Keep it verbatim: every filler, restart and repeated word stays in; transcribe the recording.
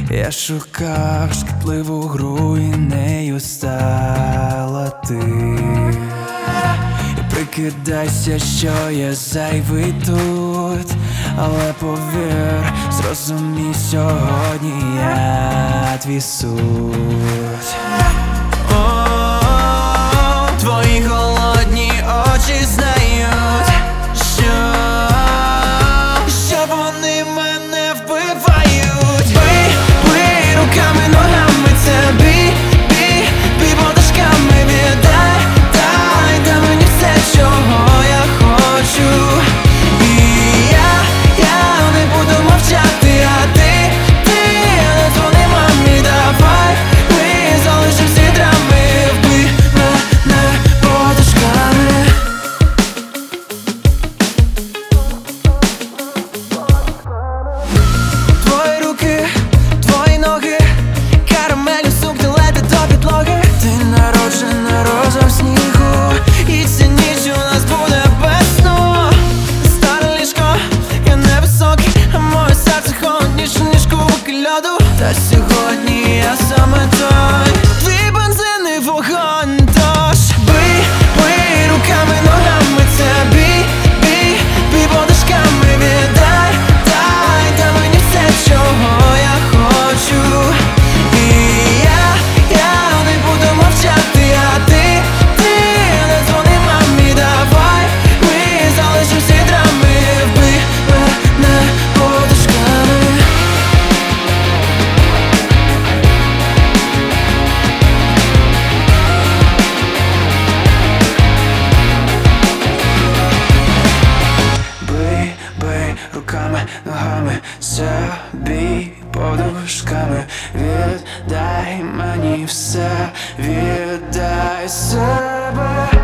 Я шукав шкідливу гру, і нею стала ти. І прикидайся, що я зайвий тут, але повір, зрозумій, сьогодні я твій суть. О, твої голодні очі знають, що, що вони мене вбивають. Бий, бий руками, ногами, це бій, бій, бій подушками, віддай, дай, дай мені все, чого я хочу. І я, я не буду мовчати, а ти, ти, не дзвони мамі, давай, ми залишимось вітрами, вбий мене подушками. Твої руки, твої ноги, карамелю сукня летить до підлоги. Ти народжена розом снігу, і ця ніч у нас буде без сну. Старе ліжко, я невисокий, а моє серце холодніше, ніж кубок льоду. Та сьогодні я саме той, твій бензин і вогонь. Тож бий, бий руками, ногами, це бій, бій, бій подушками, віддай, дай, дай мені все, чого я хочу. І я, я не буду мовчати, а ти, ти, не дзвони мамі, давай, ми залишимось вітрами, вбий мене подушками. Бий, бий руками, ногами, собі подушками, віддай мені все, віддай себе.